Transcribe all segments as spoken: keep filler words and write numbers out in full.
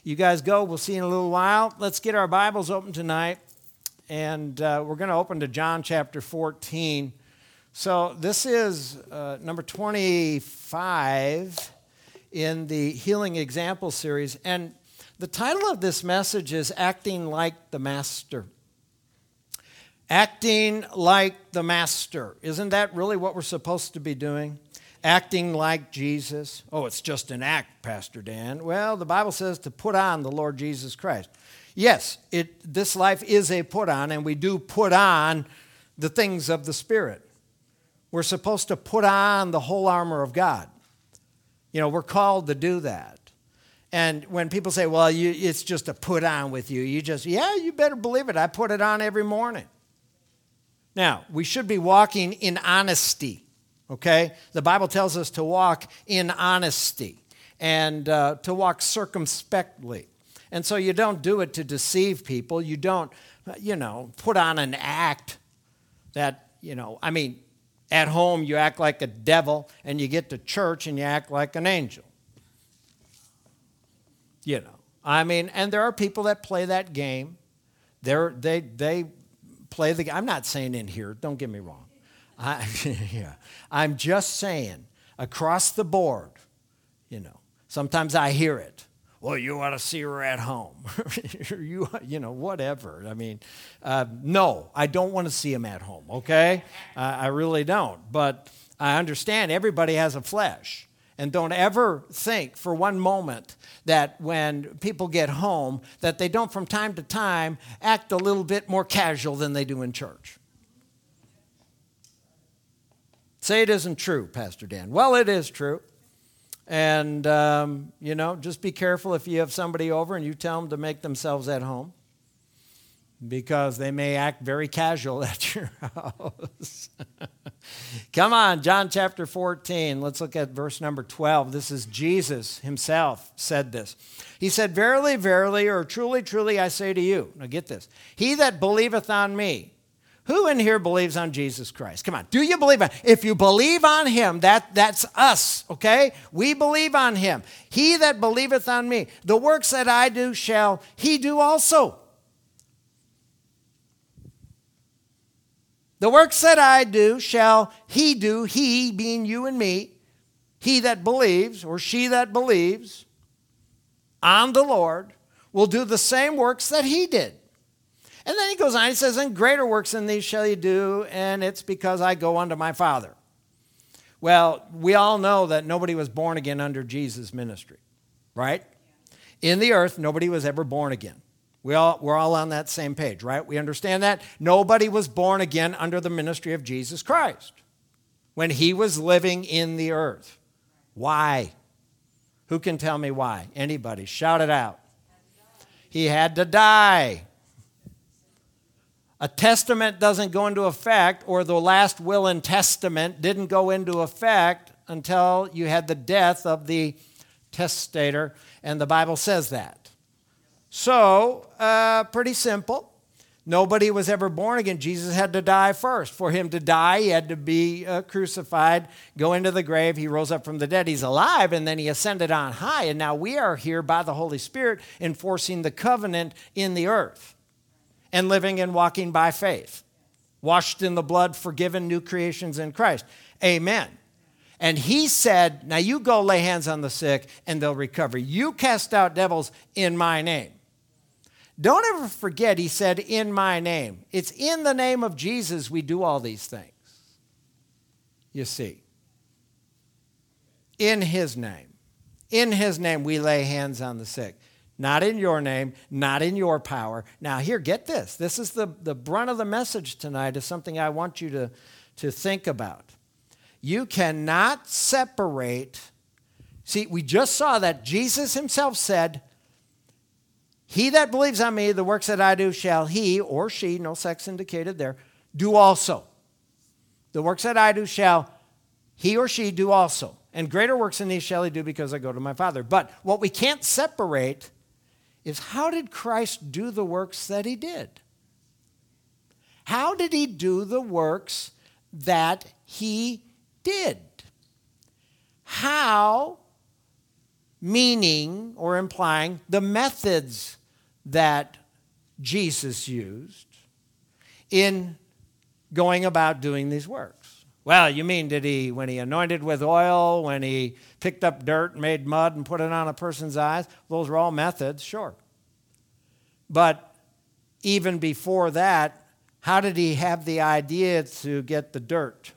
you guys go. We'll see you in a little while. Let's get our Bibles open tonight. And uh, we're going to open to John chapter fourteen. So this is uh, number twenty-five in the Healing Example series. And the title of this message is Acting Like the Master. Acting like the Master. Isn't that really what we're supposed to be doing? Acting like Jesus. Oh, it's just an act, Pastor Dan. Well, the Bible says to put on the Lord Jesus Christ. Yes, it, this life is a put on, and we do put on the things of the Spirit. We're supposed to put on the whole armor of God. You know, we're called to do that. And when people say, well, you, it's just a put on with you, you just, yeah, you better believe it. I put it on every morning. Now, we should be walking in honesty, okay? The Bible tells us to walk in honesty and uh, to walk circumspectly. And so you don't do it to deceive people. You don't, you know, put on an act that, you know, I mean, at home you act like a devil, and you get to church and you act like an angel. You know, I mean, and there are people that play that game. They're, they they play the game. I'm not saying in here, don't get me wrong. I, yeah, I'm just saying across the board, you know, sometimes I hear it. Well, you ought to see her at home. you, you know, whatever. I mean, uh, no, I don't want to see him at home, okay? Uh, I really don't. But I understand everybody has a flesh. And don't ever think for one moment that when people get home, that they don't from time to time act a little bit more casual than they do in church. Say it isn't true, Pastor Dan. Well, it is true. And, um, you know, just be careful if you have somebody over and you tell them to make themselves at home, because they may act very casual at your house. Come on, John chapter fourteen. Let's look at verse number twelve. This is Jesus himself said this. He said, verily, verily, or truly, truly, I say to you. Now get this. He that believeth on me. Who in here believes on Jesus Christ? Come on. Do you believe on him? If you believe on him, that, that's us, okay? We believe on him. He that believeth on me, the works that I do shall he do also. The works that I do shall he do, he being you and me, he that believes or she that believes on the Lord will do the same works that he did. And then he goes on, he says, and greater works than these shall you do, and it's because I go unto my Father. Well, we all know that nobody was born again under Jesus' ministry, right? In the earth, nobody was ever born again. We all, we're all on that same page, right? We understand that? Nobody was born again under the ministry of Jesus Christ when he was living in the earth. Why? Who can tell me why? Anybody? Shout it out. He had to die. A testament doesn't go into effect, or the last will and testament didn't go into effect until you had the death of the testator, and the Bible says that. So, uh, pretty simple. Nobody was ever born again. Jesus had to die first. For him to die, he had to be uh, crucified, go into the grave. He rose up from the dead. He's alive, and then he ascended on high. And now we are here by the Holy Spirit enforcing the covenant in the earth. And living and walking by faith. Washed in the blood, forgiven, new creations in Christ. Amen. And he said, now you go lay hands on the sick and they'll recover. You cast out devils in my name. Don't ever forget, he said, in my name. It's in the name of Jesus we do all these things. You see. In his name. In his name we lay hands on the sick. Not in your name, not in your power. Now here, get this. This is the, the brunt of the message tonight, is something I want you to, to think about. You cannot separate. See, we just saw that Jesus himself said, he that believes on me, the works that I do shall he or she, no sex indicated there, do also. The works that I do shall he or she do also. And greater works than these shall he do, because I go to my Father. But what we can't separate is, how did Christ do the works that he did? How did he do the works that he did? How meaning or implying the methods that Jesus used in going about doing these works. Well, you mean did he, when he anointed with oil, when he picked up dirt and made mud and put it on a person's eyes? Those are all methods, sure. But even before that, how did he have the idea to get the dirt?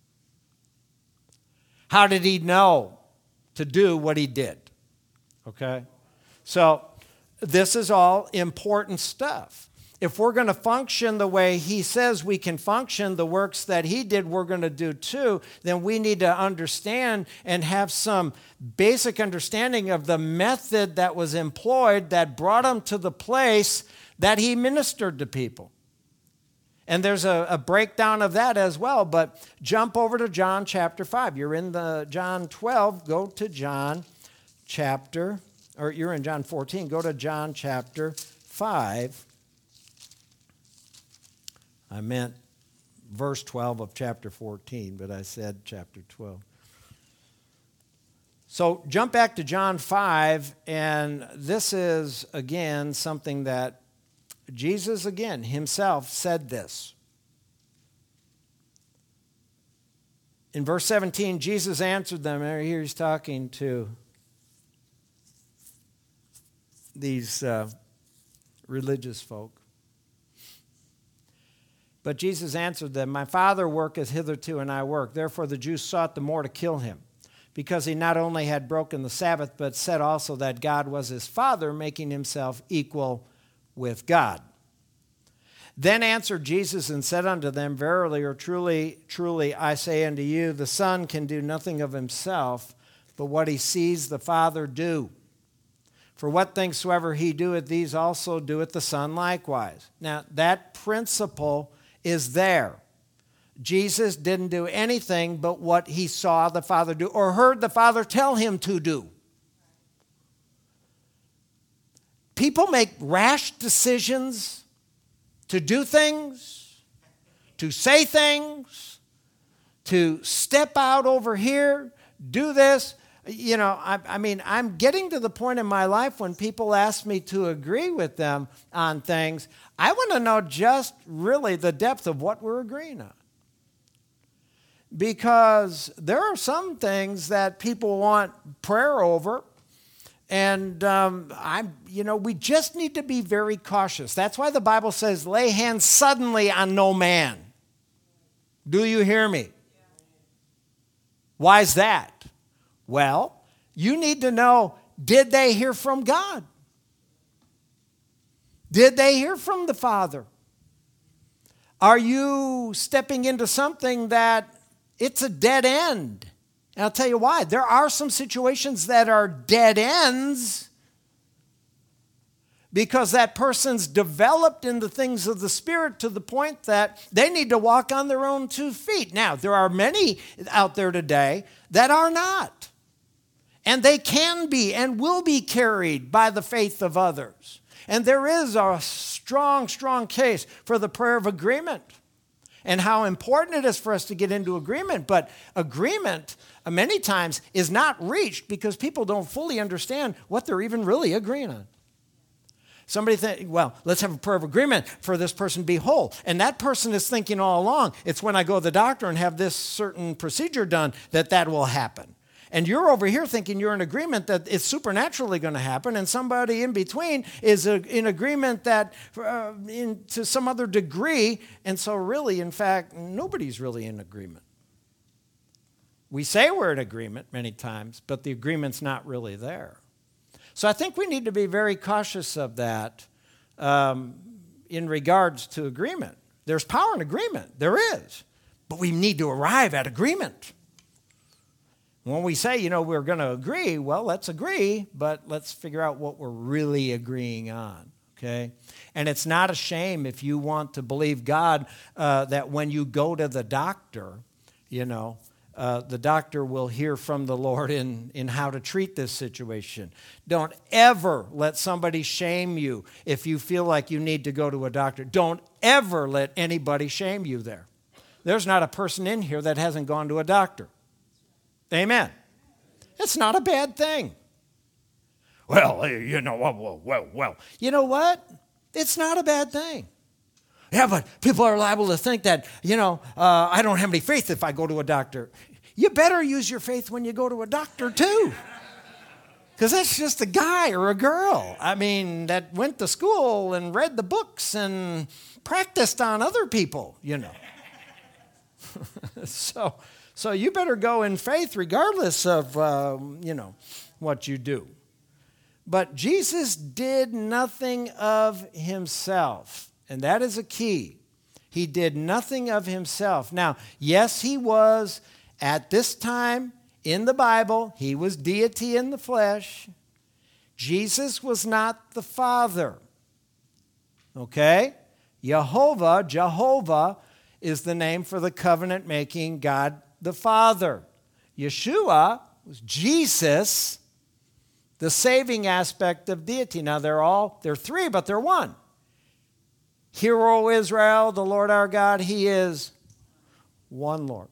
How did he know to do what he did? Okay? So this is all important stuff. If we're going to function the way he says we can function, the works that he did we're going to do too, then we need to understand and have some basic understanding of the method that was employed that brought him to the place that he ministered to people. And there's a, a breakdown of that as well, but jump over to John chapter five. You're in the John twelve, go to John chapter, or you're in John fourteen, go to John chapter five. I meant verse twelve of chapter fourteen, but I said chapter twelve. So jump back to John five, and this is, again, something that Jesus, again, himself said this. In verse seventeen, Jesus answered them. Here he's talking to these uh, religious folk. But Jesus answered them, "My Father worketh hitherto, and I work. Therefore the Jews sought the more to kill him, because he not only had broken the Sabbath, but said also that God was his Father, making himself equal with God. Then answered Jesus and said unto them, Verily or truly, truly, I say unto you, the Son can do nothing of himself, but what he sees the Father do. For what things soever he doeth, these also doeth the Son likewise." Now, that principle is there. Jesus didn't do anything but what he saw the Father do or heard the Father tell him to do. People make rash decisions to do things, to say things, to step out over here, do this. You know, I, I mean, I'm getting to the point in my life when people ask me to agree with them on things. I want to know just really the depth of what we're agreeing on. Because there are some things that people want prayer over. And um, I'm, you know, we just need to be very cautious. That's why the Bible says, lay hands suddenly on no man. Do you hear me? Why is that? Well, you need to know, did they hear from God? Did they hear from the Father? Are you stepping into something that it's a dead end? And I'll tell you why. There are some situations that are dead ends because that person's developed in the things of the Spirit to the point that they need to walk on their own two feet. Now, there are many out there today that are not. And they can be and will be carried by the faith of others. And there is a strong, strong case for the prayer of agreement and how important it is for us to get into agreement. But agreement, uh, many times, is not reached because people don't fully understand what they're even really agreeing on. Somebody think, well, let's have a prayer of agreement for this person to be whole. And that person is thinking all along, it's when I go to the doctor and have this certain procedure done that that will happen. And you're over here thinking you're in agreement that it's supernaturally going to happen, and somebody in between is a, in agreement that uh, in, to some other degree, and so really, in fact, nobody's really in agreement. We say we're in agreement many times, but the agreement's not really there. So I think we need to be very cautious of that um, in regards to agreement. There's power in agreement. There is. But we need to arrive at agreement. When we say, you know, we're going to agree, well, let's agree, but let's figure out what we're really agreeing on, okay? And it's not a shame if you want to believe God uh, that when you go to the doctor, you know, uh, the doctor will hear from the Lord in, in how to treat this situation. Don't ever let somebody shame you if you feel like you need to go to a doctor. Don't ever let anybody shame you there. There's not a person in here that hasn't gone to a doctor. Amen. It's not a bad thing. Well, you know, well, well, well, well. You know what? It's not a bad thing. Yeah, but people are liable to think that, you know, uh, I don't have any faith if I go to a doctor. You better use your faith when you go to a doctor, too. Because that's just a guy or a girl, I mean, that went to school and read the books and practiced on other people, you know. so, so you better go in faith regardless of, um, you know, what you do. But Jesus did nothing of himself. And that is a key. He did nothing of himself. Now, yes, he was, at this time in the Bible, he was deity in the flesh. Jesus was not the Father. Okay? Jehovah, Jehovah is the name for the covenant-making God the Father. Yeshua was Jesus, the saving aspect of deity. Now, they're all, they're three, but they're one. Hear, O Israel, the Lord our God, he is one Lord.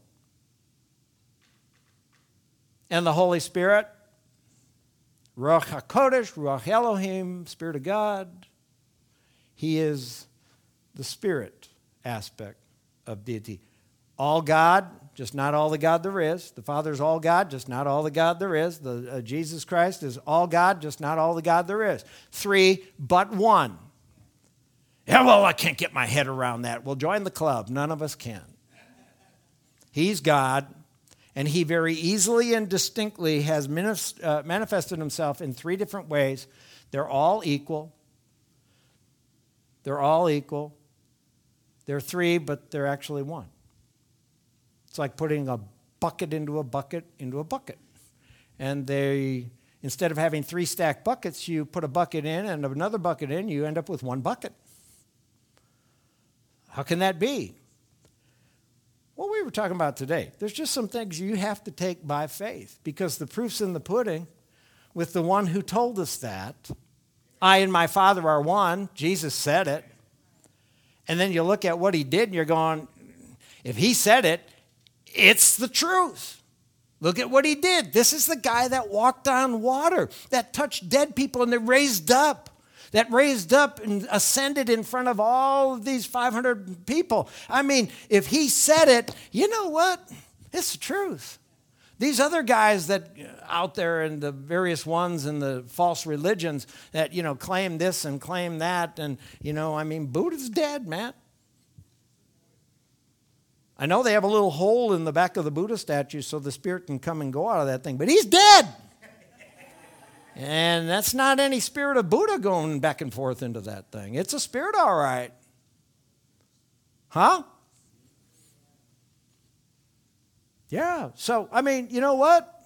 And the Holy Spirit, Ruach HaKodesh, Ruach Elohim, Spirit of God, he is the spirit aspect of deity. All God, just not all the God there is. The Father is all God, just not all the God there is. The uh, Jesus Christ is all God, just not all the God there is. Three, but one. Yeah, well, I can't get my head around that. Well, join the club. None of us can. He's God, and he very easily and distinctly has manif- uh, manifested himself in three different ways. They're all equal. They're all equal. They're three, but they're actually one. It's like putting a bucket into a bucket into a bucket. And they, instead of having three stacked buckets, you put a bucket in and another bucket in, you end up with one bucket. How can that be? Well, we were talking about today. There's just some things you have to take by faith because the proof's in the pudding with the one who told us that. I and my Father are one. Jesus said it. And then you look at what he did and you're going, if he said it, it's the truth. Look at what he did. This is the guy that walked on water, that touched dead people and they raised up. That raised up and ascended in front of all of these five hundred people. I mean, if he said it, you know what? It's the truth. These other guys that out there in the various ones and the false religions that, you know, claim this and claim that. And, you know, I mean, Buddha's dead, man. I know they have a little hole in the back of the Buddha statue so the spirit can come and go out of that thing, but he's dead. And that's not any spirit of Buddha going back and forth into that thing. It's a spirit, all right. Huh? Yeah. So, I mean, you know what?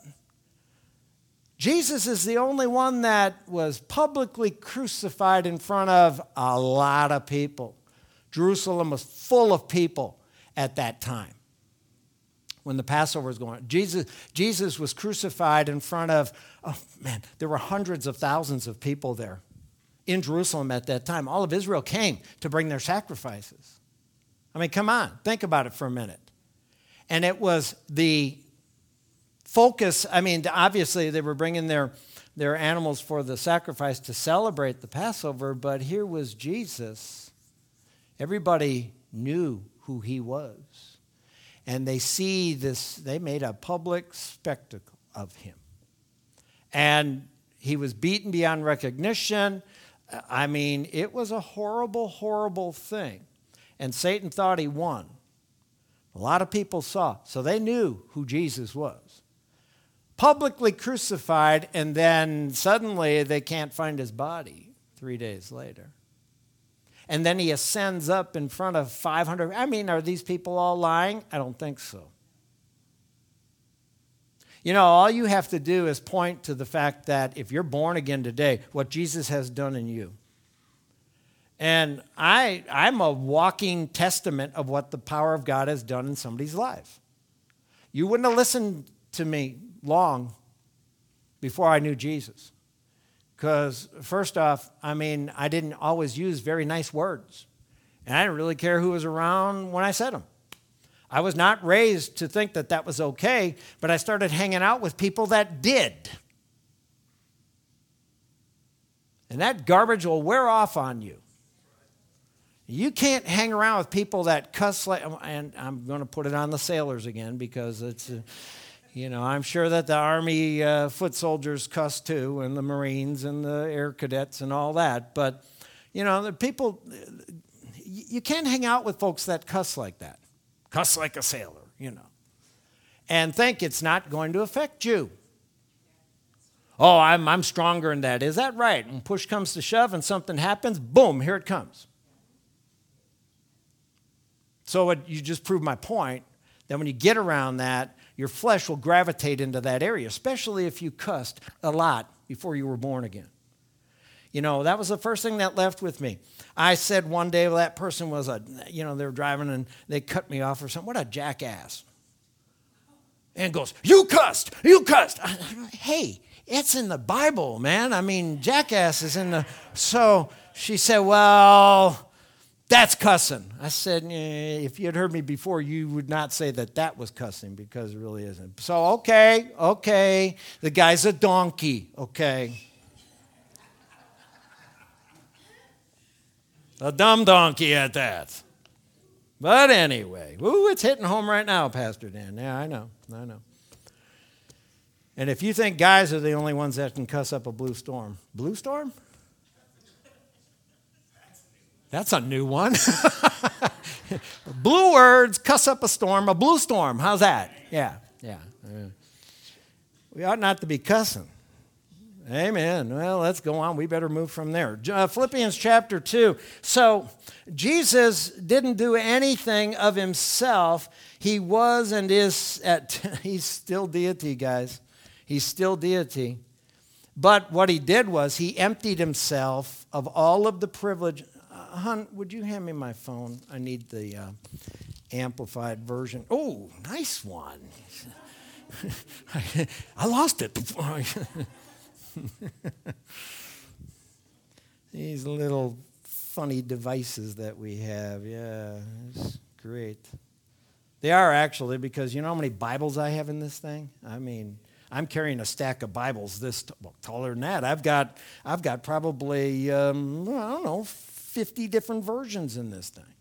Jesus is the only one that was publicly crucified in front of a lot of people. Jerusalem was full of people at that time when the Passover was going on. Jesus, Jesus was crucified in front of, oh man, there were hundreds of thousands of people there in Jerusalem at that time. All of Israel came to bring their sacrifices. I mean, come on, think about it for a minute. And it was the focus, I mean, obviously they were bringing their, their animals for the sacrifice to celebrate the Passover, but here was Jesus. Everybody knew who he was. And they see this, they made a public spectacle of him. And he was beaten beyond recognition. I mean, it was a horrible, horrible thing. And Satan thought he won. A lot of people saw, so they knew who Jesus was. Publicly crucified, and then suddenly they can't find his body three days later. And then he ascends up in front of five hundred. I mean, are these people all lying? I don't think so. You know, all you have to do is point to the fact that if you're born again today, what Jesus has done in you. And I, I'm a walking testament of what the power of God has done in somebody's life. You wouldn't have listened to me long before I knew Jesus. Because first off, I mean, I didn't always use very nice words. And I didn't really care who was around when I said them. I was not raised to think that that was okay, but I started hanging out with people that did. And that garbage will wear off on you. You can't hang around with people that cuss like, and I'm going to put it on the sailors again because it's, uh, you know, I'm sure that the Army uh, foot soldiers cuss too, and the Marines and the Air Cadets and all that. But, you know, the people, you can't hang out with folks that cuss like that. Cuss like a sailor, you know, and think it's not going to affect you. Oh, I'm, I'm stronger than that. Is that right? When push comes to shove and something happens, boom, here it comes. So it, you just proved my point that when you get around that, your flesh will gravitate into that area, especially if you cussed a lot before you were born again. You know, that was the first thing that left with me. I said one day, well, that person was a, you know, they were driving and they cut me off or something. What a jackass. And goes, you cussed, you cussed. Hey, it's in the Bible, man. I mean, jackass is in the, so she said, well, that's cussing. I said, eh, if you had heard me before, you would not say that that was cussing because it really isn't. So, okay, okay, the guy's a donkey, okay. A dumb donkey at that. But anyway, ooh, it's hitting home right now, Pastor Dan. Yeah, I know, I know. And if you think guys are the only ones that can cuss up a blue storm, blue storm? That's a new one. Blue words, cuss up a storm, a blue storm. How's that? Yeah, yeah. yeah. We ought not to be cussing. Amen. Well, let's go on. We better move from there. Uh, Philippians chapter two. So Jesus didn't do anything of himself. He was and is, at, he's still deity, guys. He's still deity. But what he did was he emptied himself of all of the privilege. Uh, hon, would you hand me my phone? I need the uh, amplified version. Oh, nice one. I lost it. These little funny devices that we have. Yeah, it's great. They are actually, because you know how many Bibles I have in this thing? I mean, I'm carrying a stack of Bibles this t- well, taller than that. I've got I've got probably um, I don't know fifty different versions in this thing.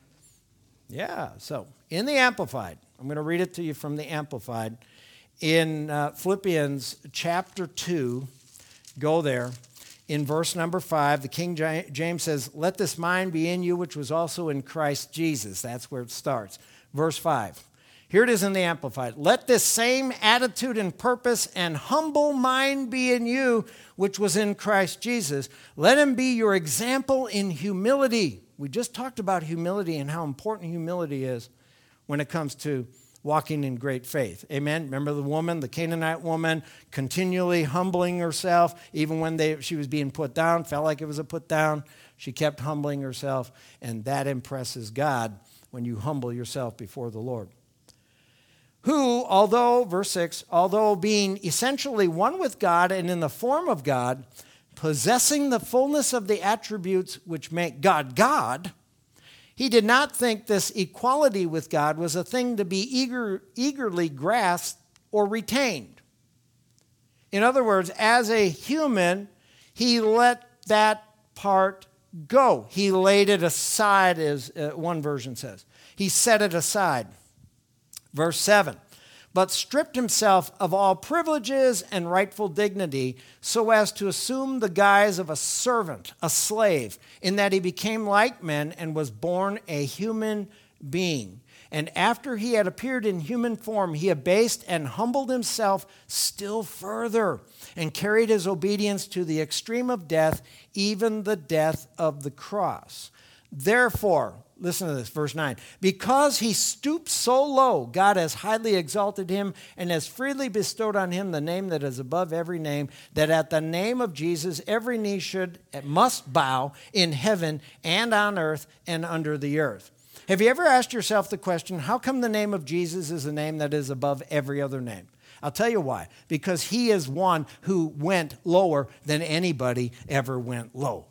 Yeah. So in the Amplified, I'm going to read it to you from the Amplified in uh, Philippians chapter two. Go there. In verse number five, the King James says, "Let this mind be in you, which was also in Christ Jesus." That's where it starts. Verse five. Here it is in the Amplified. "Let this same attitude and purpose and humble mind be in you, which was in Christ Jesus. Let him be your example in humility." We just talked about humility and how important humility is when it comes to walking in great faith. Amen? Remember the woman, the Canaanite woman, continually humbling herself, even when they, she was being put down, felt like it was a put down. She kept humbling herself, and that impresses God when you humble yourself before the Lord. "Who, although," verse six, "although being essentially one with God and in the form of God, possessing the fullness of the attributes which make God God, he did not think this equality with God was a thing to be eager, eagerly grasped or retained." In other words, as a human, he let that part go. He laid it aside, as uh, one version says. He set it aside. Verse seven, "But stripped himself of all privileges and rightful dignity so as to assume the guise of a servant, a slave, in that he became like men and was born a human being. And after he had appeared in human form, he abased and humbled himself still further and carried his obedience to the extreme of death, even the death of the cross. Therefore," listen to this, verse nine, "because he stooped so low, God has highly exalted him and has freely bestowed on him the name that is above every name, that at the name of Jesus every knee should, must bow in heaven and on earth and under the earth." Have you ever asked yourself the question, how come the name of Jesus is the name that is above every other name? I'll tell you why. Because he is one who went lower than anybody ever went low.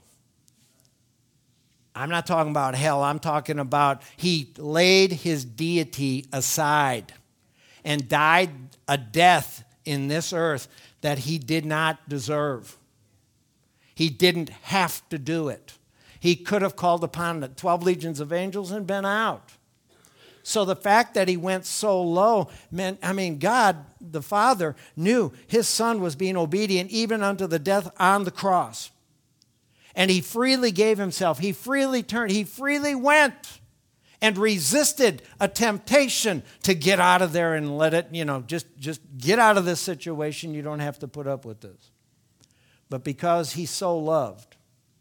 I'm not talking about hell. I'm talking about he laid his deity aside and died a death in this earth that he did not deserve. He didn't have to do it. He could have called upon the twelve legions of angels and been out. So the fact that he went so low meant, I mean, God, the Father, knew his Son was being obedient even unto the death on the cross. And he freely gave himself. He freely turned. He freely went and resisted a temptation to get out of there and let it, you know, just, just get out of this situation. You don't have to put up with this. But because he so loved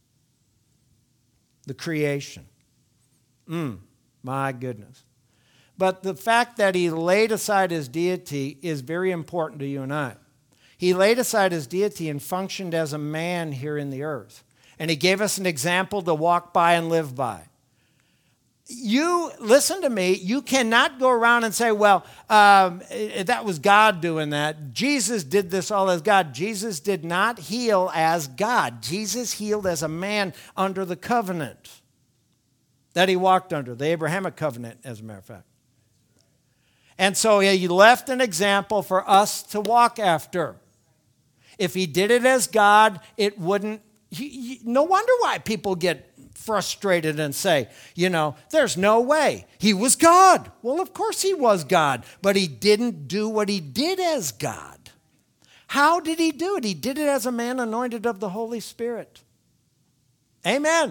the creation, mm, my goodness. But the fact that he laid aside his deity is very important to you and I. He laid aside his deity and functioned as a man here in the earth. And he gave us an example to walk by and live by. You, listen to me, you cannot go around and say, well, um, that was God doing that. Jesus did this all as God. Jesus did not heal as God. Jesus healed as a man under the covenant that he walked under, the Abrahamic covenant, as a matter of fact. And so he left an example for us to walk after. If he did it as God, it wouldn't. He, he, no wonder why people get frustrated and say, you know, there's no way. He was God. Well, of course he was God, but he didn't do what he did as God. How did he do it? He did it as a man anointed of the Holy Spirit. Amen.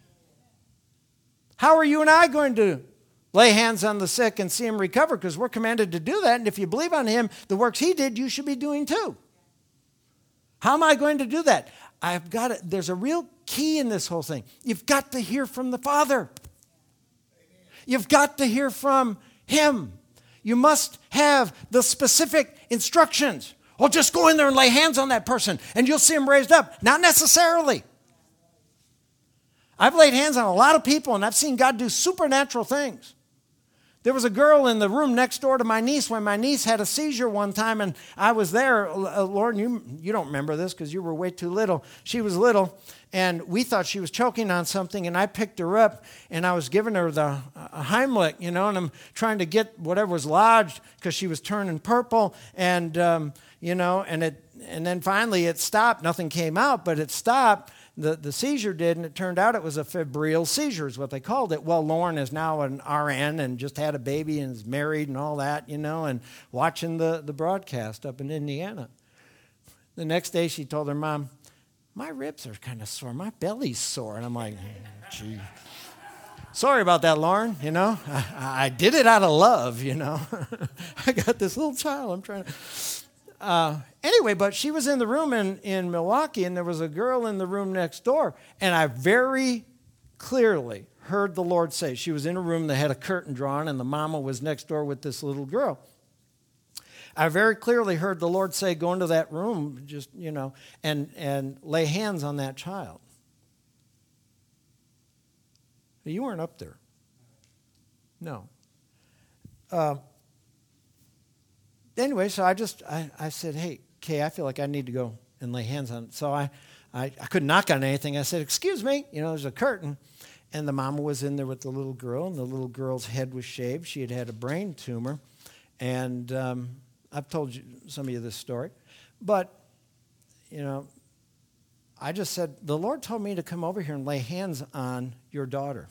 How are you and I going to lay hands on the sick and see him recover? Because we're commanded to do that. And if you believe on him, the works he did, you should be doing too. How am I going to do that? I've got it. There's a real key in this whole thing. You've got to hear from the Father. You've got to hear from him. You must have the specific instructions. Oh, just go in there and lay hands on that person and you'll see him raised up. Not necessarily. I've laid hands on a lot of people and I've seen God do supernatural things. There was a girl in the room next door to my niece when my niece had a seizure one time, and I was there. Uh, Lord, you, you don't remember this because you were way too little. She was little, and we thought she was choking on something, and I picked her up, and I was giving her the uh, Heimlich, you know, and I'm trying to get whatever was lodged because she was turning purple, and, um, you know, and it, and then finally it stopped. Nothing came out, but it stopped. The, the seizure did, and it turned out it was a febrile seizure is what they called it. Well, Lauren is now an R N and just had a baby and is married and all that, you know, and watching the, the broadcast up in Indiana. The next day she told her mom, my ribs are kind of sore. My belly's sore. And I'm like, gee, sorry about that, Lauren, you know. I, I did it out of love, you know. I got this little child I'm trying to... Uh, anyway, but she was in the room in, in Milwaukee, and there was a girl in the room next door, and I very clearly heard the Lord say, she was in a room that had a curtain drawn, and the mama was next door with this little girl. I very clearly heard the Lord say, go into that room, just, you know, and, and lay hands on that child. You weren't up there. No. Uh, Anyway, so I just, I, I said, hey, Kay, I feel like I need to go and lay hands on it. So I, I, I couldn't knock on anything. I said, excuse me, you know, there's a curtain. And the mama was in there with the little girl, and the little girl's head was shaved. She had had a brain tumor. And um, I've told you some of you this story. But, you know, I just said, the Lord told me to come over here and lay hands on your daughter.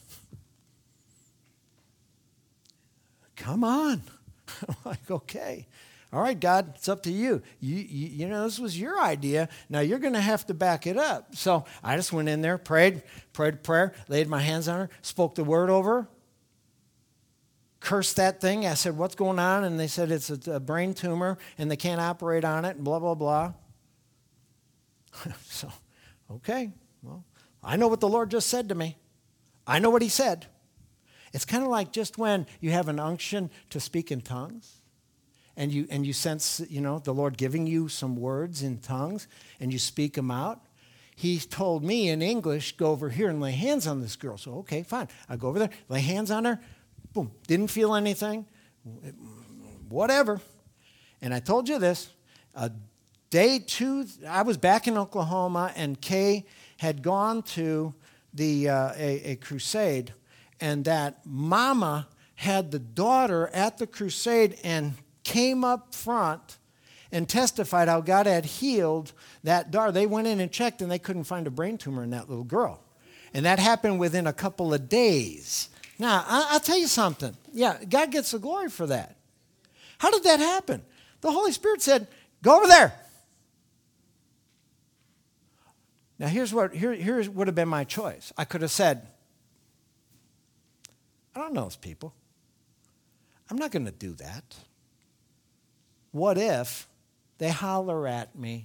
Come on. I'm like, okay. All right, God, it's up to you. You, you. you know, this was your idea. Now you're going to have to back it up. So I just went in there, prayed, prayed a prayer, laid my hands on her, spoke the word over her, cursed that thing. I said, what's going on? And they said it's a, a brain tumor and they can't operate on it and blah, blah, blah. So, okay, well, I know what the Lord just said to me. I know what he said. It's kind of like just when you have an unction to speak in tongues. And you and you sense, you know, the Lord giving you some words in tongues, and you speak them out. He told me in English, go over here and lay hands on this girl. So, okay, fine. I go over there, lay hands on her. Boom. Didn't feel anything. Whatever. And I told you this. Uh, day two, I was back in Oklahoma, and Kay had gone to the uh, a, a crusade, and that mama had the daughter at the crusade and came up front and testified how God had healed that daughter. They went in and checked, and they couldn't find a brain tumor in that little girl. And that happened within a couple of days. Now, I'll tell you something. Yeah, God gets the glory for that. How did that happen? The Holy Spirit said, go over there. Now, here's what here, here would have been my choice. I could have said, I don't know those people. I'm not going to do that. What if they holler at me?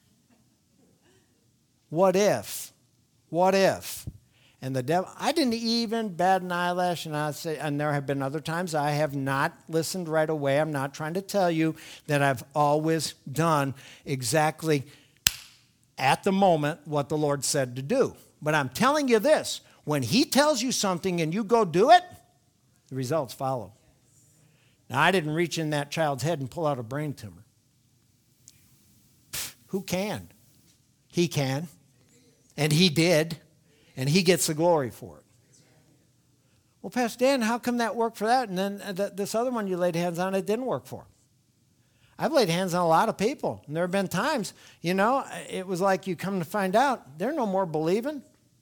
What if? What if? And the devil, I didn't even bat an eyelash, and I say, and there have been other times I have not listened right away. I'm not trying to tell you that I've always done exactly at the moment what the Lord said to do. But I'm telling you this, when he tells you something and you go do it, the results follow. Now, I didn't reach in that child's head and pull out a brain tumor. Pfft, who can? He can. And he did. And he gets the glory for it. Well, Pastor Dan, how come that worked for that? And then this other one you laid hands on, it didn't work for. I've laid hands on a lot of people. And there have been times, you know, it was like you come to find out, they're no more believing.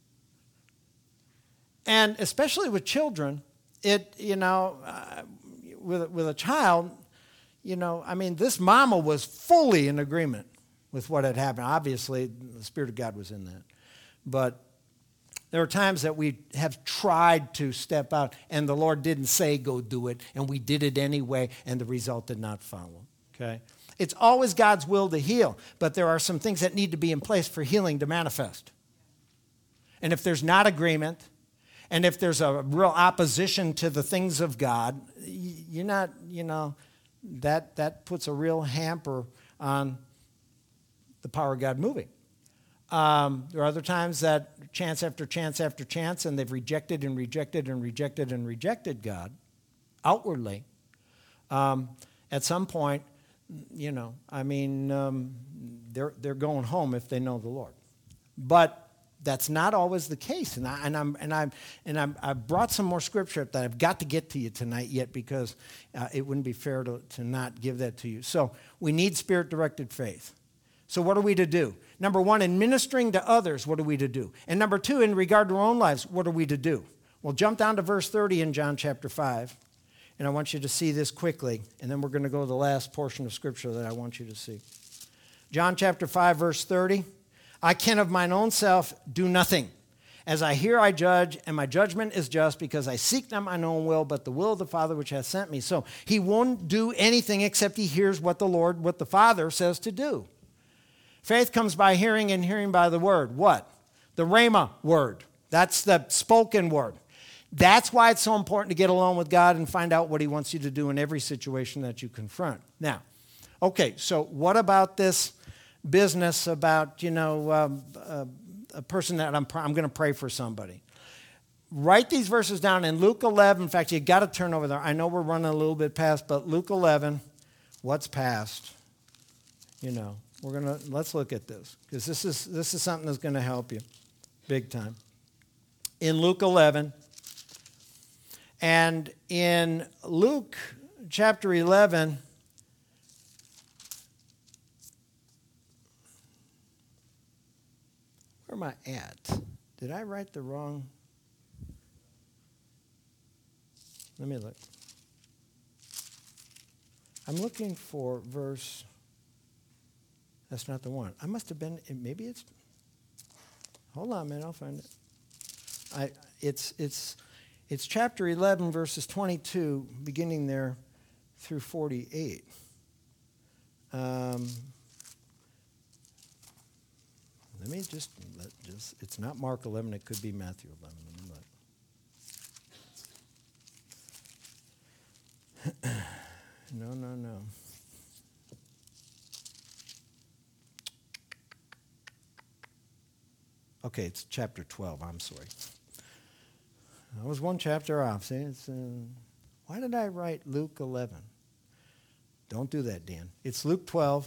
And especially with children, it, you know, uh, with, with a child, you know, I mean, this mama was fully in agreement with what had happened. Obviously, the Spirit of God was in that. But there are times that we have tried to step out, and the Lord didn't say go do it, and we did it anyway, and the result did not follow. Okay? It's always God's will to heal, but there are some things that need to be in place for healing to manifest. And if there's not agreement, and if there's a real opposition to the things of God, you're not, you know, that, that puts a real hamper on the power of God moving. Um, there are other times that chance after chance after chance, and they've rejected and rejected and rejected and rejected God outwardly. Um, at some point, you know, I mean, um, they're they're going home if they know the Lord. But that's not always the case, and I and I'm and I'm and I'm, I brought some more scripture that I've got to get to you tonight yet because uh, it wouldn't be fair to to not give that to you. So we need spirit-directed faith. So what are we to do? Number one, in ministering to others, what are we to do? And number two, in regard to our own lives, what are we to do? Well, jump down to verse thirty in John chapter five. And I want you to see this quickly. And then we're going to go to the last portion of Scripture that I want you to see. John chapter five, verse thirty. I can of mine own self do nothing. As I hear, I judge, and my judgment is just, because I seek not mine own will, but the will of the Father which hath sent me. So he won't do anything except he hears what the Lord, what the Father says to do. Faith comes by hearing, and hearing by the word. What? The Rhema word. That's the spoken word. That's why it's so important to get along with God and find out what he wants you to do in every situation that you confront. Now, okay, so what about this business about, you know, um, uh, a person that I'm, I'm going to pray for somebody? Write these verses down in Luke eleven. In fact, you got to turn over there. I know we're running a little bit past, but Luke eleven, what's past? You know, we're going to, let's look at this, because this is, this is something that's going to help you big time. In Luke eleven, and in Luke chapter eleven, where am I at? Did I write the wrong? Let me look. I'm looking for verse. That's not the one. I must have been, maybe it's, hold on a minute, I'll find it. I, it's, it's, it's chapter eleven, verses twenty-two, beginning there through forty-eight. Um, let me just, let just, it's not Mark eleven, it could be Matthew eleven. Let me look. No, no, no. Okay, it's chapter twelve, I'm sorry. I was one chapter off. See, it's, uh, why did I write Luke eleven? Don't do that, Dan. It's Luke twelve.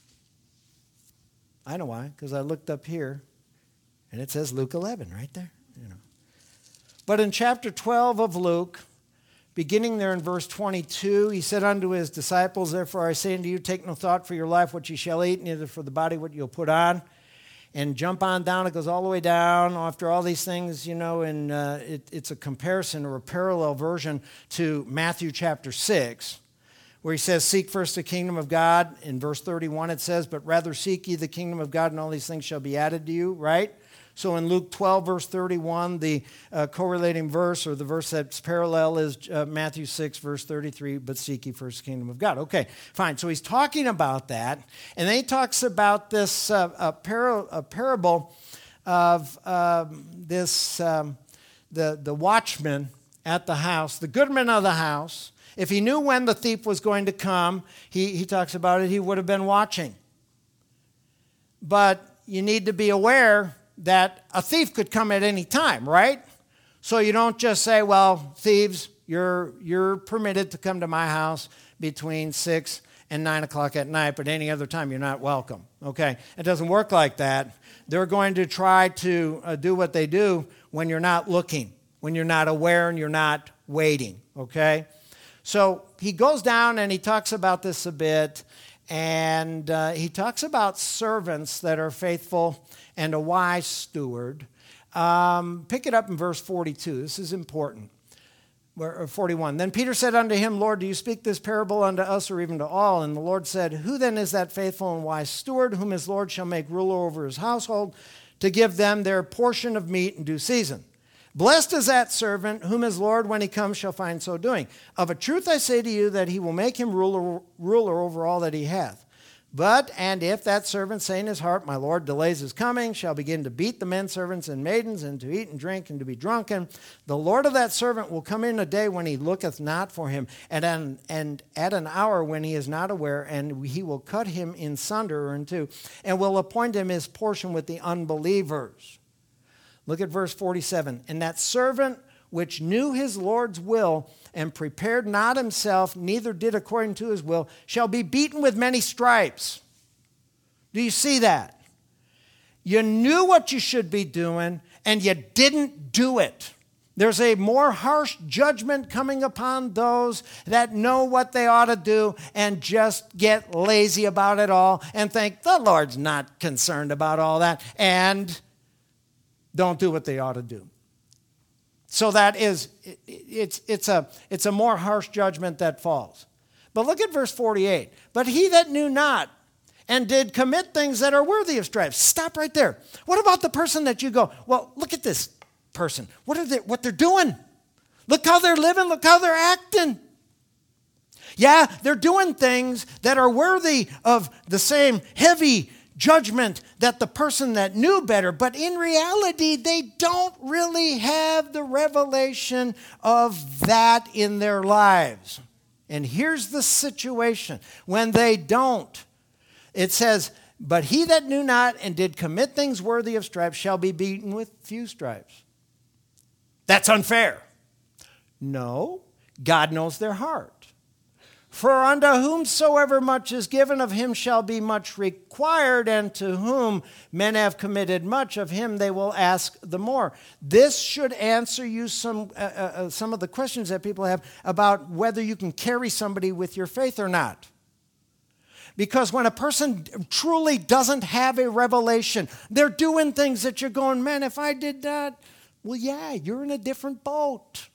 I know why, because I looked up here, and it says Luke eleven right there. You know. But in chapter twelve of Luke, beginning there in verse twenty-two, he said unto his disciples, therefore I say unto you, take no thought for your life, what ye shall eat, neither for the body what you'll put on. And jump on down, it goes all the way down after all these things, you know, and uh, it, it's a comparison or a parallel version to Matthew chapter six, where he says, seek first the kingdom of God. In verse thirty-one it says, but rather seek ye the kingdom of God, and all these things shall be added to you, right? So in Luke twelve, verse thirty-one, the uh, correlating verse, or the verse that's parallel, is uh, Matthew six, verse thirty-three, but seek ye first the kingdom of God. Okay, fine. So he's talking about that. And then he talks about this uh, a par- a parable of um, this, um, the, the watchman at the house, the goodman of the house. If he knew when the thief was going to come, he, he talks about it, he would have been watching. But you need to be aware that a thief could come at any time, right? So you don't just say, well, thieves, you're you're permitted to come to my house between six and nine o'clock at night, but any other time you're not welcome, okay? It doesn't work like that. They're going to try to uh, do what they do when you're not looking, when you're not aware and you're not waiting, okay? So he goes down and he talks about this a bit, and uh, he talks about servants that are faithful and a wise steward. Um, pick it up in verse forty-two. This is important. Or forty-one. Then Peter said unto him, Lord, do you speak this parable unto us or even to all? And the Lord said, who then is that faithful and wise steward, whom his Lord shall make ruler over his household, to give them their portion of meat in due season? Blessed is that servant, whom his Lord, when he comes, shall find so doing. Of a truth I say to you, that he will make him ruler, ruler over all that he hath. But, and if that servant say in his heart, my Lord delays his coming, shall begin to beat the men servants and maidens, and to eat and drink, and to be drunken, the Lord of that servant will come in a day when he looketh not for him, and, an, and at an hour when he is not aware, and he will cut him in sunder or in two, and will appoint him his portion with the unbelievers. Look at verse forty-seven. And that servant which knew his Lord's will, and prepared not himself, neither did according to his will, shall be beaten with many stripes. Do you see that? You knew what you should be doing, and you didn't do it. There's a more harsh judgment coming upon those that know what they ought to do and just get lazy about it all and think the Lord's not concerned about all that, and don't do what they ought to do. So that is, it's, it's, a, it's a more harsh judgment that falls. But look at verse forty-eight. But he that knew not and did commit things that are worthy of stripes. Stop right there. What about the person that you go, well, look at this person. What are they, what they're doing? Look how they're living. Look how they're acting. Yeah, they're doing things that are worthy of the same heavy judgment that the person that knew better, but in reality, they don't really have the revelation of that in their lives. And here's the situation. When they don't, it says, but he that knew not and did commit things worthy of stripes shall be beaten with few stripes. That's unfair. No, God knows their heart. For unto whomsoever much is given, of him shall be much required, and to whom men have committed much, of him they will ask the more. This should answer you some, uh, uh, some of the questions that people have about whether you can carry somebody with your faith or not. Because when a person truly doesn't have a revelation, they're doing things that you're going, man, if I did that, well, yeah, you're in a different boat.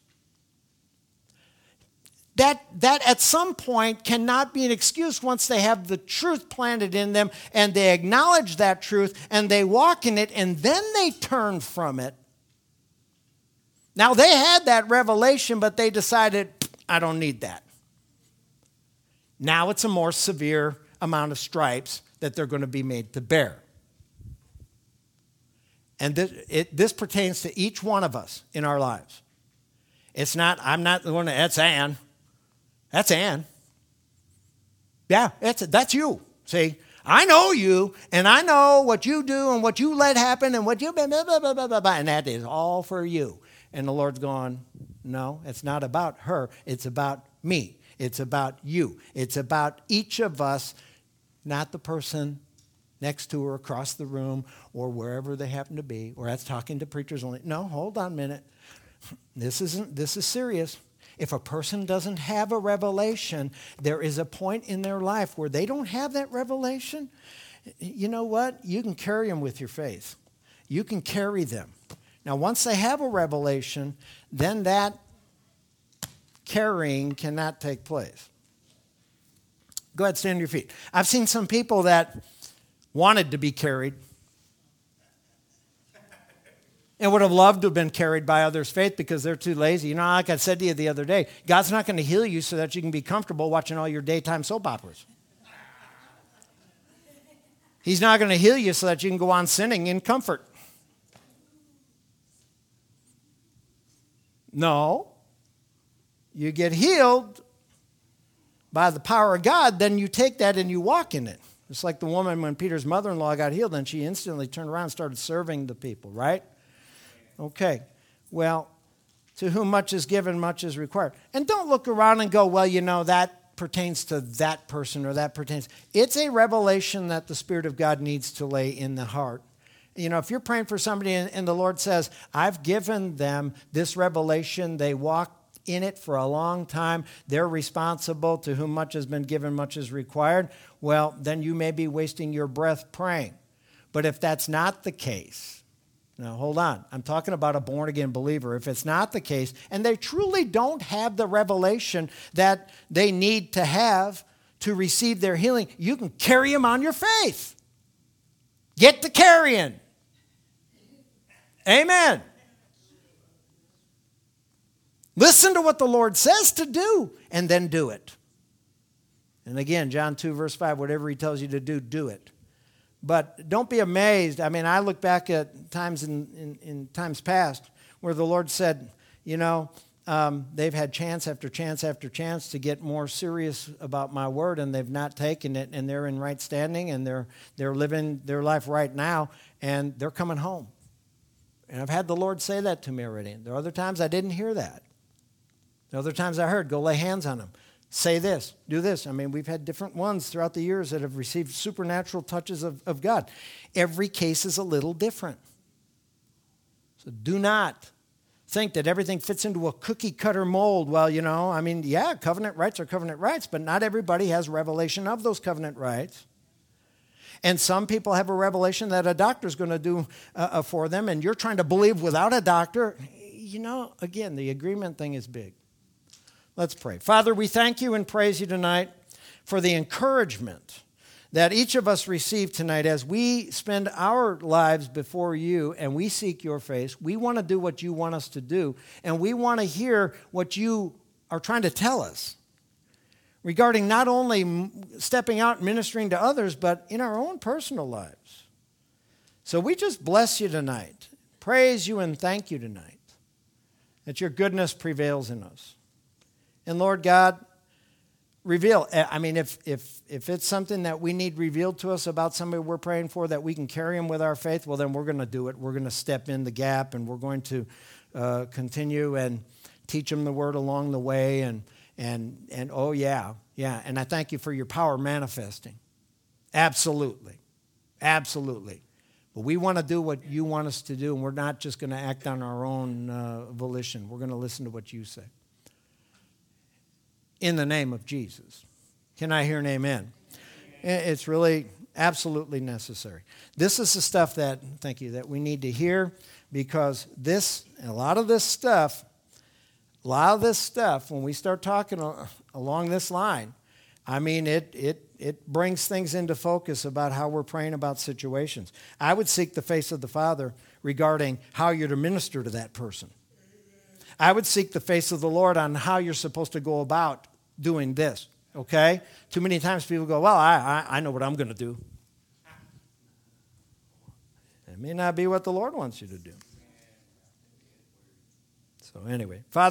That, that at some point cannot be an excuse once they have the truth planted in them and they acknowledge that truth and they walk in it and then they turn from it. Now, they had that revelation, but they decided, I don't need that. Now it's a more severe amount of stripes that they're going to be made to bear. And this, it, this pertains to each one of us in our lives. It's not, I'm not the one that, that's Ann. That's Ann. Yeah, that's, that's you. See, I know you, and I know what you do and what you let happen and what you, blah, blah, blah, blah, blah, blah, and that is all for you. And the Lord's going, no, it's not about her. It's about me. It's about you. It's about each of us, not the person next to her, across the room, or wherever they happen to be, or that's talking to preachers only. No, hold on a minute. This isn't, this is serious. If a person doesn't have a revelation, there is a point in their life where they don't have that revelation. You know what? You can carry them with your faith. You can carry them. Now, once they have a revelation, then that carrying cannot take place. Go ahead, stand on your feet. I've seen some people that wanted to be carried and would have loved to have been carried by others' faith because they're too lazy. You know, like I said to you the other day, God's not going to heal you so that you can be comfortable watching all your daytime soap operas. He's not going to heal you so that you can go on sinning in comfort. No. You get healed by the power of God, then you take that and you walk in it. It's like the woman when Peter's mother-in-law got healed, and she instantly turned around and started serving the people, right? Okay. Well, to whom much is given, much is required. And don't look around and go, well, you know, that pertains to that person or that pertains. It's a revelation that the Spirit of God needs to lay in the heart. You know, if you're praying for somebody and, and the Lord says, I've given them this revelation, they walk in it for a long time, they're responsible, to whom much has been given, much is required, well, then you may be wasting your breath praying. But if that's not the case, now hold on, I'm talking about a born-again believer. If it's not the case, and they truly don't have the revelation that they need to have to receive their healing, you can carry them on your faith. Get to carrying. Amen. Listen to what the Lord says to do, and then do it. And again, John two, verse five, whatever he tells you to do, do it. But don't be amazed. I mean, I look back at times in, in, in times past where the Lord said, you know, um, they've had chance after chance after chance to get more serious about my word, and they've not taken it, and they're in right standing, and they're they're living their life right now, and they're coming home. And I've had the Lord say that to me already. There are other times I didn't hear that. There are other times I heard, go lay hands on them. Say this, do this. I mean, we've had different ones throughout the years that have received supernatural touches of, of God. Every case is a little different. So do not think that everything fits into a cookie-cutter mold. Well, you know, I mean, yeah, covenant rights are covenant rights, but not everybody has revelation of those covenant rights. And some people have a revelation that a doctor's going to do uh, for them, and you're trying to believe without a doctor. You know, again, the agreement thing is big. Let's pray. Father, we thank you and praise you tonight for the encouragement that each of us receive tonight as we spend our lives before you and we seek your face. We want to do what you want us to do, and we want to hear what you are trying to tell us regarding not only stepping out and ministering to others, but in our own personal lives. So we just bless you tonight, praise you and thank you tonight that your goodness prevails in us. And Lord God, reveal. I mean, if if if it's something that we need revealed to us about somebody we're praying for, that we can carry them with our faith, well, then we're going to do it. We're going to step in the gap, and we're going to uh, continue and teach them the word along the way. And and and oh yeah, yeah. And I thank you for your power manifesting. Absolutely, absolutely. But we want to do what you want us to do, and we're not just going to act on our own uh, volition. We're going to listen to what you say. In the name of Jesus. Can I hear an amen? Amen? It's really absolutely necessary. This is the stuff that, thank you, that we need to hear, because this, and a lot of this stuff, a lot of this stuff, when we start talking along this line, I mean, it it it brings things into focus about how we're praying about situations. I would seek the face of the Father regarding how you're to minister to that person. I would seek the face of the Lord on how you're supposed to go about doing this, okay? Too many times people go, well, I, I, I know what I'm going to do. It may not be what the Lord wants you to do. So anyway, Father,